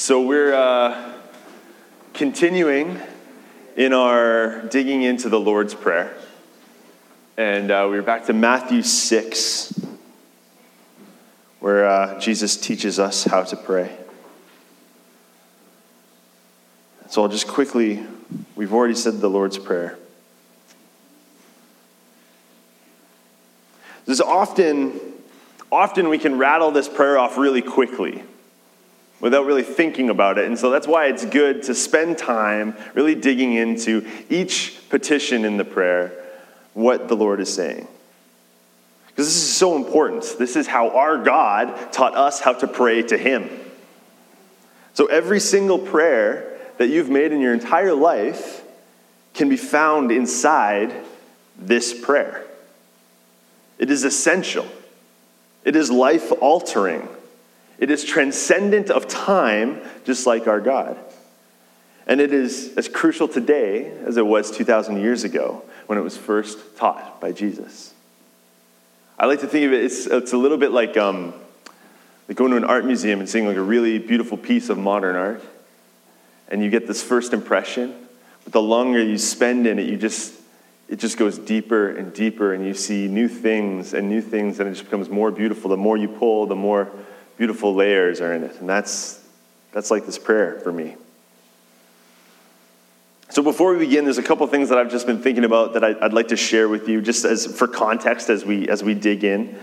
So we're continuing in our digging into the Lord's Prayer. And we're back to Matthew 6, where Jesus teaches us how to pray. So I'll just quickly, we've already said the Lord's Prayer. There's often we can rattle this prayer off really quickly without really thinking about it. And so that's why it's good to spend time really digging into each petition in the prayer, what the Lord is saying. Because this is so important. This is how our God taught us how to pray to Him. So every single prayer that you've made in your entire life can be found inside this prayer. It is essential. It is life-altering. It is transcendent of time, just like our God. And it is as crucial today as it was 2,000 years ago when it was first taught by Jesus. I like to think of it, it's a little bit like going to an art museum and seeing like a really beautiful piece of modern art. And you get this first impression, but the longer you spend in it, it just goes deeper and deeper, and you see new things, and it just becomes more beautiful. The more you pull, the more beautiful layers are in it. And that's like this prayer for me. So before we begin, there's a couple things that I've just been thinking about that I'd like to share with you, just as for context as we dig in.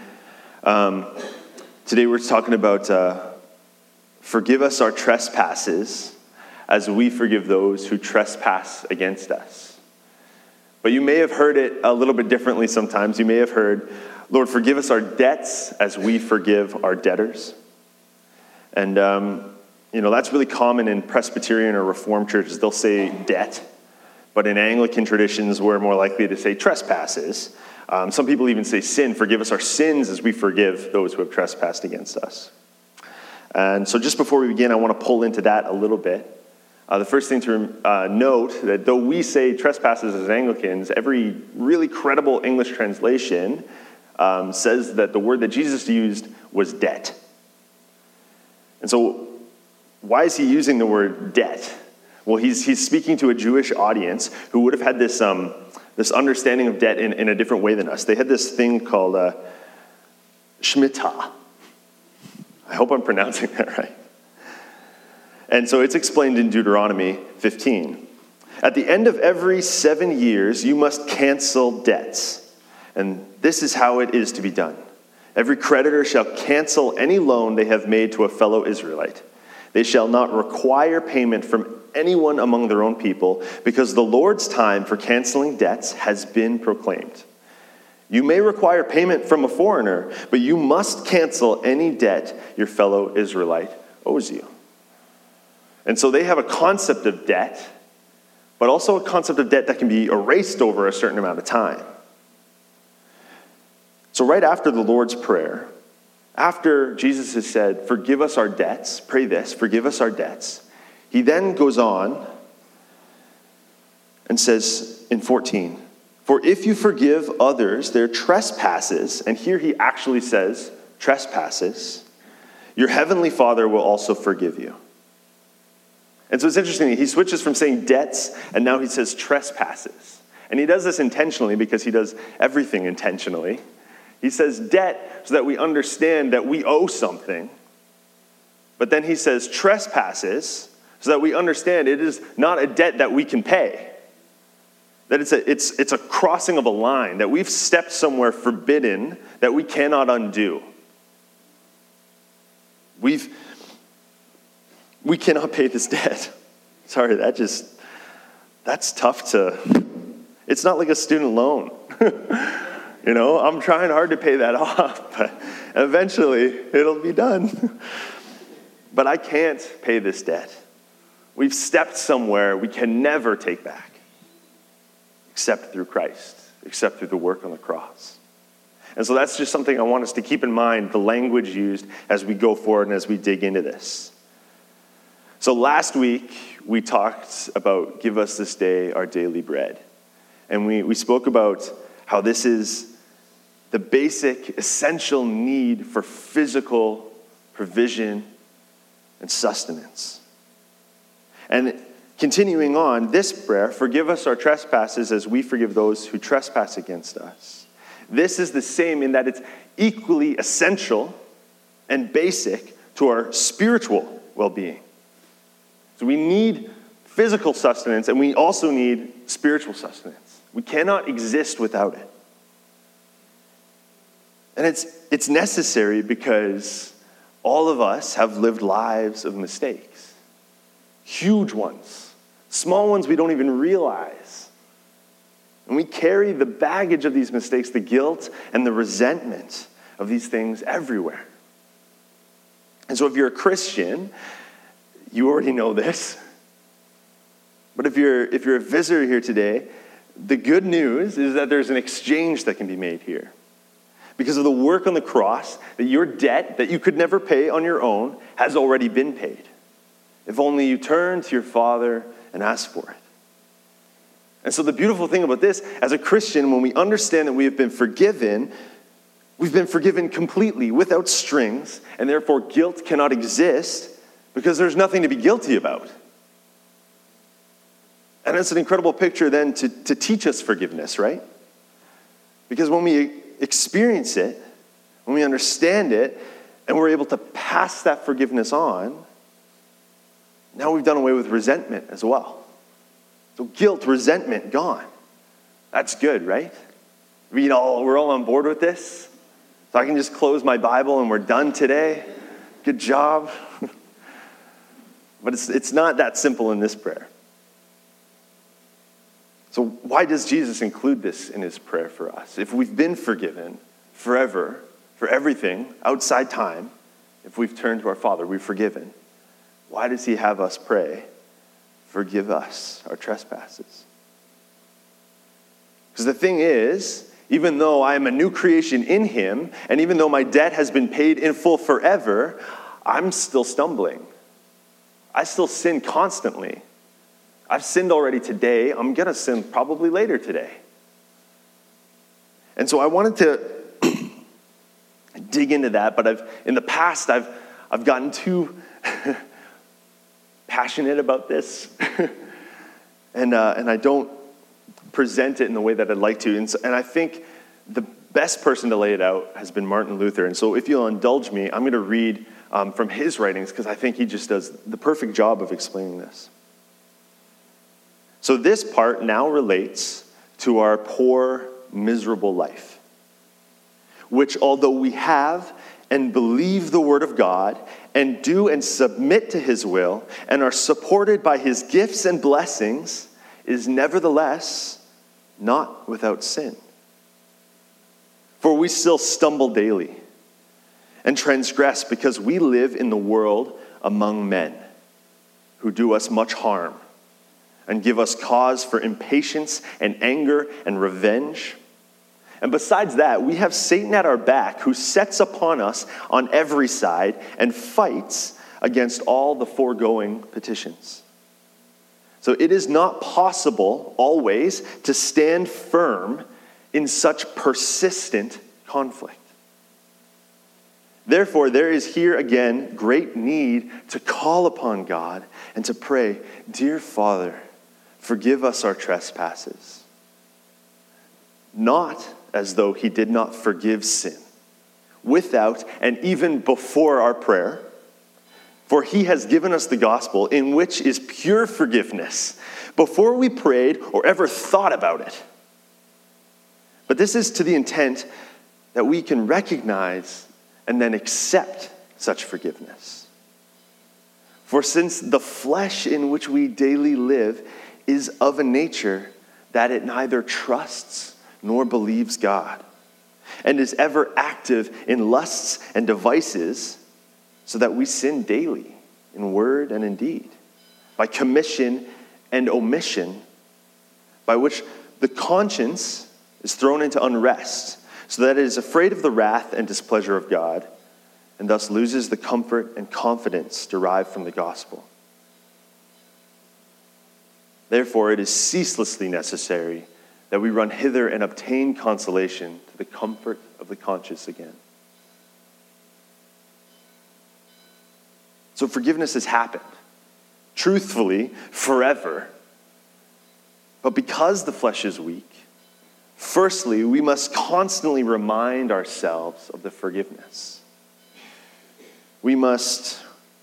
Today we're talking about forgive us our trespasses as we forgive those who trespass against us. But you may have heard it a little bit differently sometimes. You may have heard, Lord, forgive us our debts as we forgive our debtors. And, that's really common in Presbyterian or Reformed churches. They'll say debt. But in Anglican traditions, we're more likely to say trespasses. Some people even say sin. Forgive us our sins as we forgive those who have trespassed against us. And so just before we begin, I want to pull into that a little bit. The first thing to note that though we say trespasses as Anglicans, every really credible English translation says that the word that Jesus used was debt. And so why is he using the word debt? Well, he's speaking to a Jewish audience who would have had this understanding of debt in a different way than us. They had this thing called Shemitah. I hope I'm pronouncing that right. And so it's explained in Deuteronomy 15. At the end of every 7 years, you must cancel debts. And this is how it is to be done. Every creditor shall cancel any loan they have made to a fellow Israelite. They shall not require payment from anyone among their own people, because the Lord's time for canceling debts has been proclaimed. You may require payment from a foreigner, but you must cancel any debt your fellow Israelite owes you. And so they have a concept of debt, but also a concept of debt that can be erased over a certain amount of time. So right after the Lord's Prayer, after Jesus has said, forgive us our debts, pray this, forgive us our debts, he then goes on and says in 14, for if you forgive others their trespasses, and here he actually says trespasses, your heavenly Father will also forgive you. And so it's interesting, he switches from saying debts, and now he says trespasses. And he does this intentionally because he does everything intentionally. He says debt so that we understand that we owe something. But then he says trespasses so that we understand it is not a debt that we can pay. That it's a crossing of a line, that we've stepped somewhere forbidden that we cannot undo. We cannot pay this debt. Sorry, that's tough it's not like a student loan. I'm trying hard to pay that off, but eventually it'll be done. But I can't pay this debt. We've stepped somewhere we can never take back, except through Christ, except through the work on the cross. And so that's just something I want us to keep in mind, the language used as we go forward and as we dig into this. So last week, we talked about give us this day our daily bread. And we spoke about how this is the basic, essential need for physical provision and sustenance. And continuing on, this prayer, forgive us our trespasses as we forgive those who trespass against us. This is the same in that it's equally essential and basic to our spiritual well-being. So we need physical sustenance, and we also need spiritual sustenance. We cannot exist without it. And it's necessary because all of us have lived lives of mistakes. Huge ones. Small ones we don't even realize. And we carry the baggage of these mistakes, the guilt and the resentment of these things everywhere. And so if you're a Christian, you already know this. But if you're a visitor here today, the good news is that there's an exchange that can be made here. Because of the work on the cross, that your debt that you could never pay on your own has already been paid. If only you turn to your Father and ask for it. And so the beautiful thing about this, as a Christian, when we understand that we have been forgiven, we've been forgiven completely, without strings, and therefore guilt cannot exist because there's nothing to be guilty about. And it's an incredible picture then to teach us forgiveness, right? Because when we experience it, when we understand it, and we're able to pass that forgiveness on, now we've done away with resentment as well. So guilt, resentment, gone. That's good, right? We're all on board with this? So I can just close my Bible and we're done today? Good job. But it's not that simple in this prayer. So why does Jesus include this in his prayer for us? If we've been forgiven forever, for everything, outside time, if we've turned to our Father, we're forgiven. Why does he have us pray, forgive us our trespasses? Because the thing is, even though I am a new creation in him, and even though my debt has been paid in full forever, I'm still stumbling. I still sin constantly. I've sinned already today. I'm going to sin probably later today. And so I wanted to dig into that, but in the past I've gotten too passionate about this, and I don't present it in the way that I'd like to. And I think the best person to lay it out has been Martin Luther. And so if you'll indulge me, I'm going to read from his writings because I think he just does the perfect job of explaining this. So this part now relates to our poor, miserable life, which although we have and believe the word of God and do and submit to his will and are supported by his gifts and blessings, is nevertheless not without sin. For we still stumble daily and transgress because we live in the world among men who do us much harm and give us cause for impatience and anger and revenge. And besides that, we have Satan at our back who sets upon us on every side and fights against all the foregoing petitions. So it is not possible always to stand firm in such persistent conflict. Therefore, there is here again great need to call upon God and to pray, "Dear Father, forgive us our trespasses." Not as though he did not forgive sin, without and even before our prayer. For he has given us the gospel in which is pure forgiveness, before we prayed or ever thought about it. But this is to the intent that we can recognize and then accept such forgiveness. For since the flesh in which we daily live is of a nature that it neither trusts nor believes God, and is ever active in lusts and devices, so that we sin daily in word and in deed, by commission and omission, by which the conscience is thrown into unrest, so that it is afraid of the wrath and displeasure of God, and thus loses the comfort and confidence derived from the gospel. Therefore, it is ceaselessly necessary that we run hither and obtain consolation to the comfort of the conscience again. So forgiveness has happened. truthfully, forever. But because the flesh is weak, firstly, we must constantly remind ourselves of the forgiveness. We must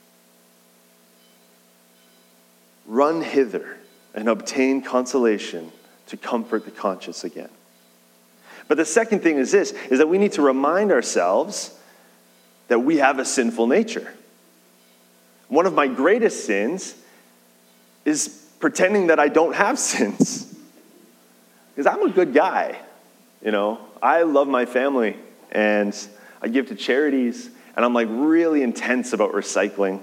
run hither and obtain consolation to comfort the conscience again. But the second thing is this, is that we need to remind ourselves that we have a sinful nature. One of my greatest sins is pretending that I don't have sins. Because I'm a good guy, I love my family, and I give to charities, and I'm like really intense about recycling.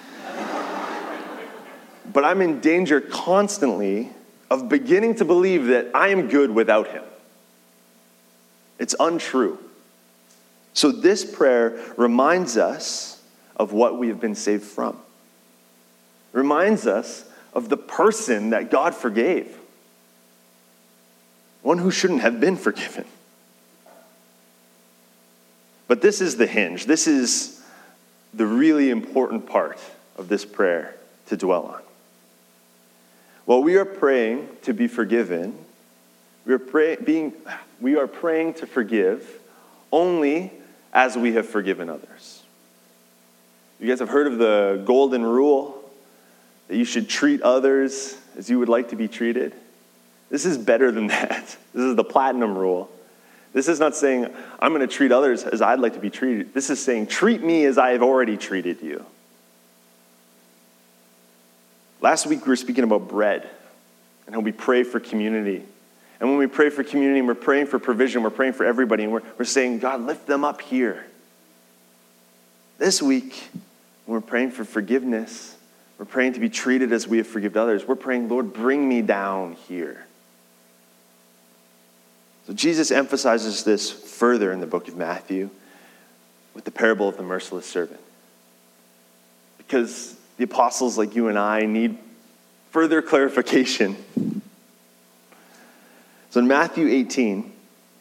But I'm in danger constantly of beginning to believe that I am good without him. It's untrue. So this prayer reminds us of what we have been saved from. Reminds us of the person that God forgave. One who shouldn't have been forgiven. But this is the hinge. This is the really important part of this prayer to dwell on. While we are praying to be forgiven, we are praying to forgive only as we have forgiven others. You guys have heard of the golden rule that you should treat others as you would like to be treated? This is better than that. This is the platinum rule. This is not saying, I'm going to treat others as I'd like to be treated. This is saying, treat me as I have already treated you. Last week we were speaking about bread and how we pray for community. And when we pray for community, we're praying for provision, we're praying for everybody, and we're saying, God, lift them up here. This week, when we're praying for forgiveness, we're praying to be treated as we have forgiven others. We're praying, Lord, bring me down here. So Jesus emphasizes this further in the book of Matthew with the parable of the merciless servant. Because the apostles like you and I need further clarification. So in Matthew 18,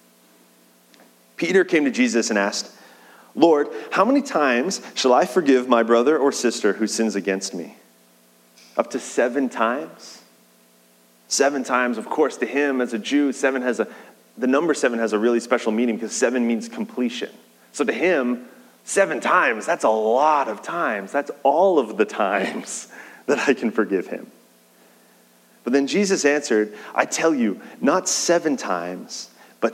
Peter came to Jesus and asked, Lord, how many times shall I forgive my brother or sister who sins against me? Up to 7 times? 7 times, of course, to him as a Jew, the number 7 has a really special meaning because 7 means completion. So to him, 7 times, that's a lot of times. That's all of the times that I can forgive him. But then Jesus answered, I tell you, not 7 times, but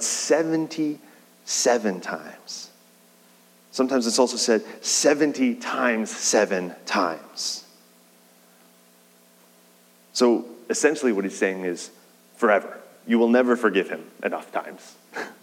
77 times. Sometimes it's also said 70 times 7 times. So essentially what he's saying is forever. You will never forgive him enough times.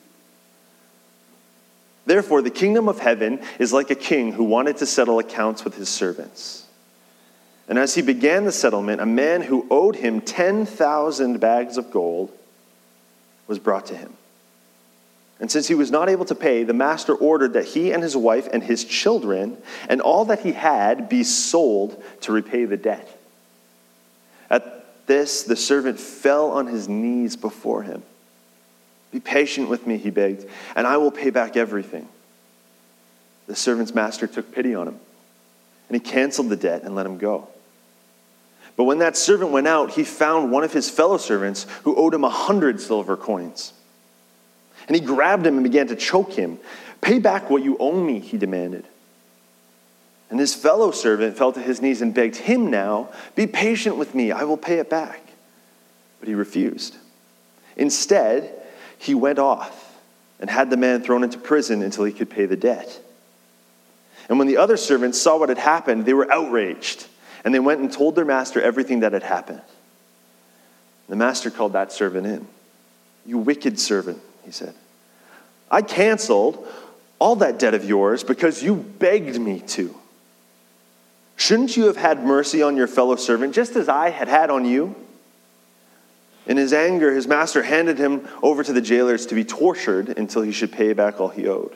Therefore, the kingdom of heaven is like a king who wanted to settle accounts with his servants. And as he began the settlement, a man who owed him 10,000 bags of gold was brought to him. And since he was not able to pay, the master ordered that he and his wife and his children and all that he had be sold to repay the debt. At this, the servant fell on his knees before him. Be patient with me, he begged, and I will pay back everything. The servant's master took pity on him, and he canceled the debt and let him go. But when that servant went out, he found one of his fellow servants who owed him 100 silver coins. And he grabbed him and began to choke him. Pay back what you owe me, he demanded. And his fellow servant fell to his knees and begged him now, be patient with me, I will pay it back. But he refused. Instead, he went off and had the man thrown into prison until he could pay the debt. And when the other servants saw what had happened, they were outraged. And they went and told their master everything that had happened. The master called that servant in. You wicked servant, he said. I canceled all that debt of yours because you begged me to. Shouldn't you have had mercy on your fellow servant just as I had on you? In his anger, his master handed him over to the jailers to be tortured until he should pay back all he owed.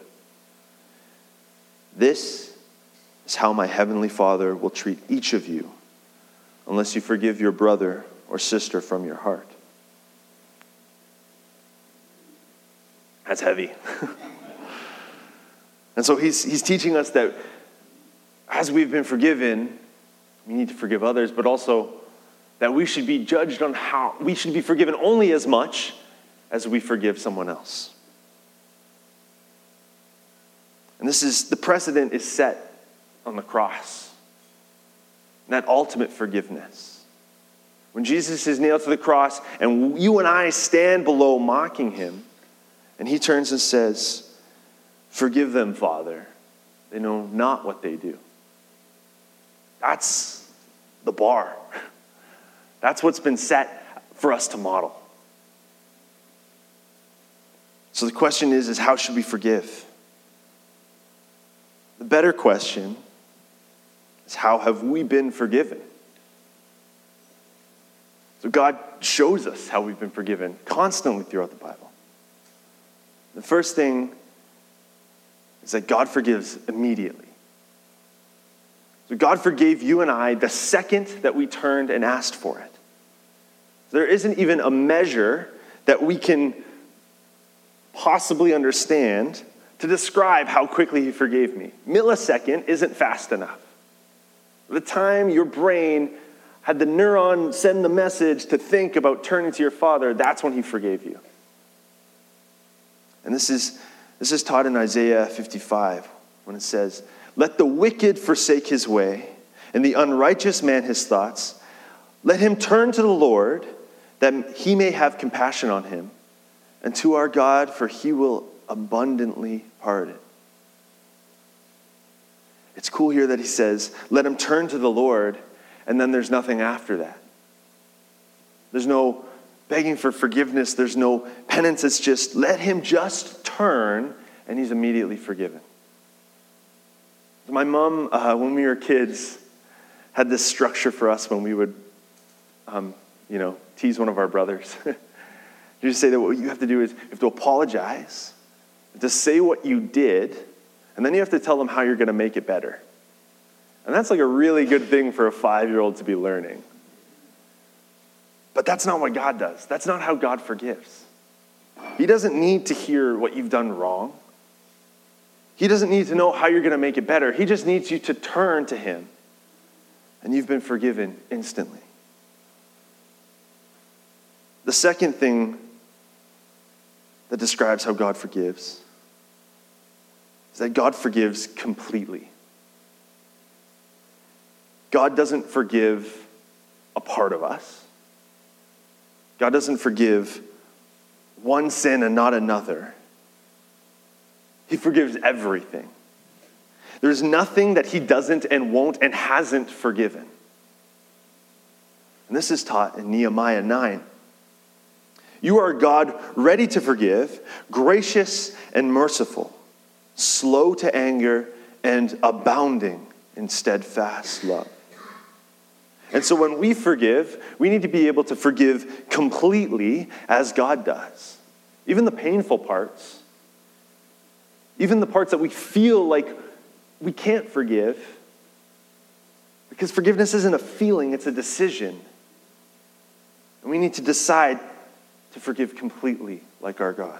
This is how my heavenly Father will treat each of you unless you forgive your brother or sister from your heart. That's heavy. And so he's teaching us that as we've been forgiven, we need to forgive others, but also that we should be judged on how we should be forgiven only as much as we forgive someone else. And the precedent is set on the cross. That ultimate forgiveness. When Jesus is nailed to the cross and you and I stand below mocking him, and he turns and says, "Forgive them, Father. They know not what they do." That's the bar. That's what's been set for us to model. So the question is how should we forgive? The better question is, how have we been forgiven? So God shows us how we've been forgiven constantly throughout the Bible. The first thing is that God forgives immediately. So God forgave you and I the second that we turned and asked for it. There isn't even a measure that we can possibly understand to describe how quickly he forgave me. Millisecond isn't fast enough. The time your brain had the neuron send the message to think about turning to your Father, that's when he forgave you. And this is taught in Isaiah 55 when it says, "Let the wicked forsake his way, and the unrighteous man his thoughts. Let him turn to the Lord, that he may have compassion on him, and to our God, for he will abundantly pardon." It's cool here that he says, let him turn to the Lord, and then there's nothing after that. There's no begging for forgiveness. There's no penance. It's just, let him just turn, and he's immediately forgiven. My mom, when we were kids, had this structure for us when we would, tease one of our brothers. You just say that what you have to do is you have to apologize, to say what you did, and then you have to tell them how you're going to make it better. And that's like a really good thing for a 5-year-old to be learning. But that's not what God does. That's not how God forgives. He doesn't need to hear what you've done wrong. He doesn't need to know how you're going to make it better. He just needs you to turn to him, and you've been forgiven instantly. The second thing that describes how God forgives is that God forgives completely. God doesn't forgive a part of us. God doesn't forgive one sin and not another. He forgives everything. There's nothing that he doesn't and won't and hasn't forgiven. And this is taught in Nehemiah 9. "You are God, ready to forgive, gracious and merciful, slow to anger, and abounding in steadfast love." And so when we forgive, we need to be able to forgive completely as God does. Even the painful parts. Even the parts that we feel like we can't forgive. Because forgiveness isn't a feeling, it's a decision. And we need to decide to forgive completely like our God.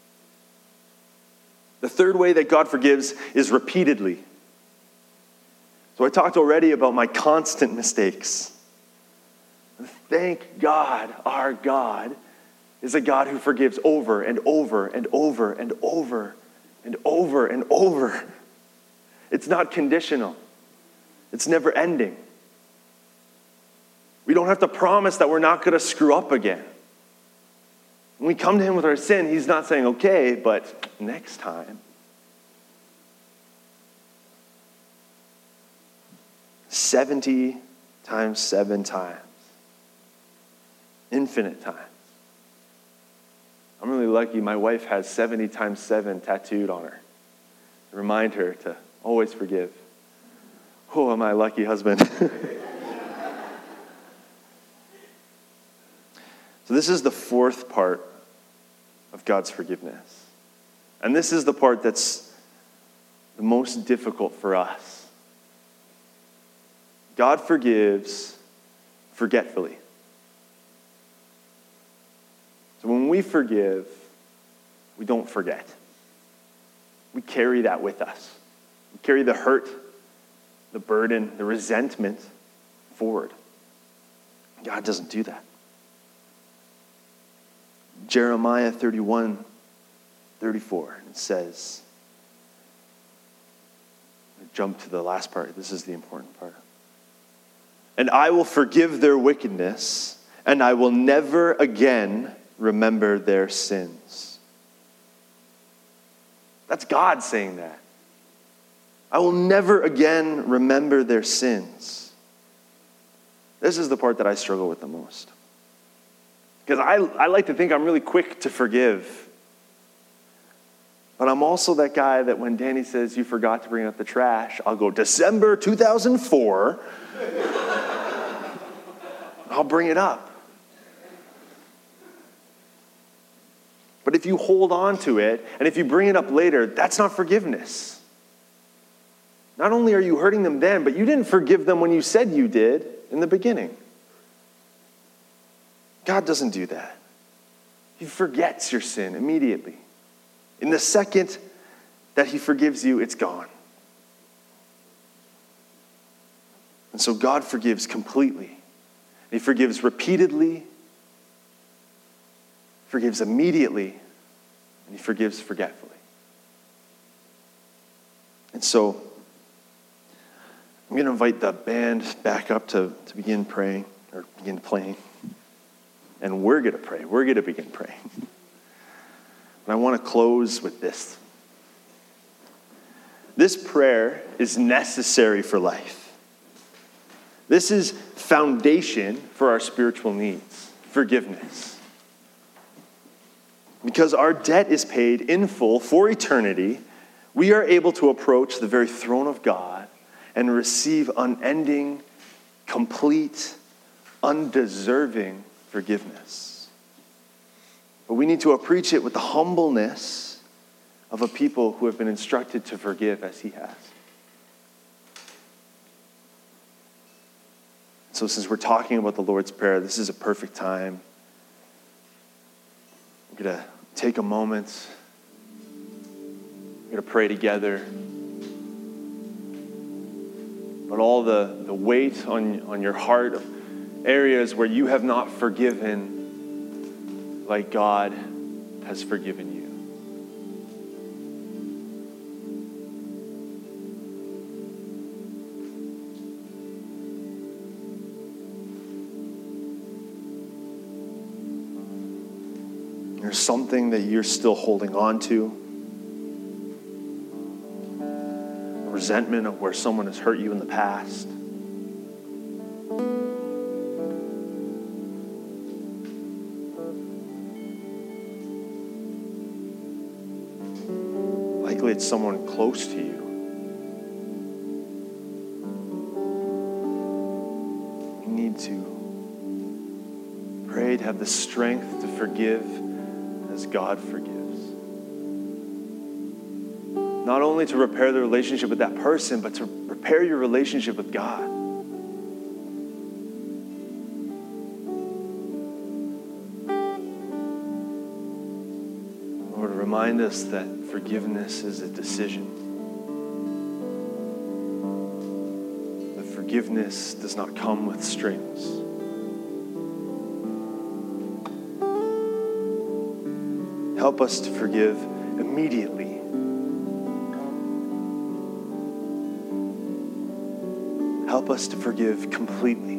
The third way that God forgives is repeatedly. So I talked already about my constant mistakes. Thank God our God is a God who forgives over and over and over and over and over and over. It's not conditional. It's never ending. We don't have to promise that we're not going to screw up again. When we come to him with our sin, he's not saying, okay, but next time. 70 times 7 times. Infinite times. I'm really lucky my wife has 70 times 7 tattooed on her to remind her to always forgive. Oh, am I a lucky husband? So this is the fourth part of God's forgiveness. And this is the part that's the most difficult for us. God forgives forgetfully. So when we forgive, we don't forget. We carry that with us. We carry the hurt, the burden, the resentment forward. God doesn't do that. Jeremiah 31:34, it says, jump to the last part. This is the important part. And I will forgive their wickedness, and I will never again remember their sins. That's God saying that. I will never again remember their sins. This is the part that I struggle with the most. Because I like to think I'm really quick to forgive. But I'm also that guy that when Danny says, you forgot to bring up the trash, I'll go, December 2004. I'll bring it up. But if you hold on to it, and if you bring it up later, that's not forgiveness. Not only are you hurting them then, but you didn't forgive them when you said you did in the beginning. God doesn't do that. He forgets your sin immediately. In the second that he forgives you, it's gone. And so God forgives completely. He forgives repeatedly, forgives immediately, and he forgives forgetfully. And so I'm going to invite the band back up to begin praying, or begin playing. And we're going to pray. We're going to begin praying. And I want to close with this. This prayer is necessary for life. This is foundation for our spiritual needs, forgiveness. Because our debt is paid in full for eternity, we are able to approach the very throne of God and receive unending, complete, undeserving forgiveness. But we need to approach it with the humbleness of a people who have been instructed to forgive as he has. So since we're talking about the Lord's Prayer, this is a perfect time. We're going to take a moment. We're going to pray together. But all the weight on your heart of areas where you have not forgiven like God has forgiven you. There's something that you're still holding on to. A resentment of where someone has hurt you in the past. Likely it's someone close to you. You need to pray to have the strength to forgive as God forgives. Not only to repair the relationship with that person, but to repair your relationship with God. Lord, remind us that forgiveness is a decision. That forgiveness does not come with strings. Help us to forgive immediately. Help us to forgive completely.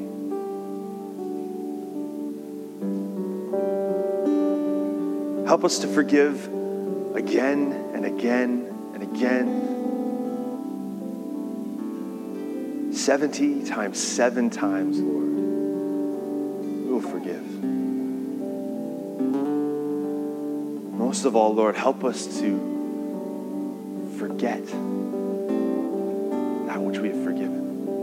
Help us to forgive again and again and again. 70 times, 7 times, Lord. We will forgive. Most of all, Lord, help us to forget that which we have forgiven.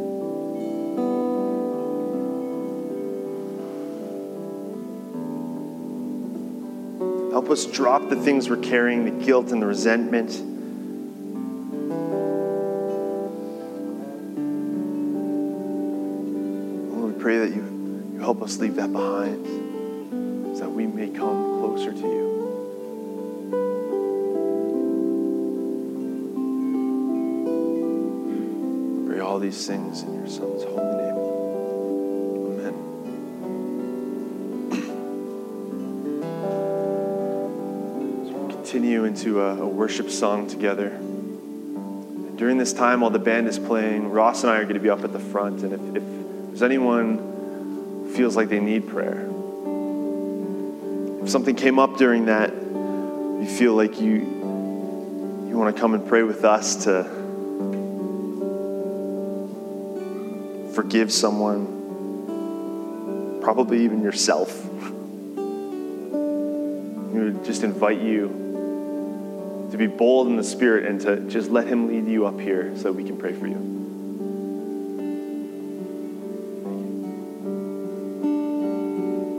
Help us drop the things we're carrying, the guilt and the resentment. Lord, we pray that you help us leave that behind so that we may come closer to you. All these things in your Son's holy name. continue into a worship song together. During this time, while the band is playing, Ross and I are going to be up at the front. And if there's anyone who feels like they need prayer, if something came up during that, you feel like you want to come and pray with us to forgive someone, probably even yourself, we would just invite you to be bold in the Spirit and to just let him lead you up here so we can pray for you.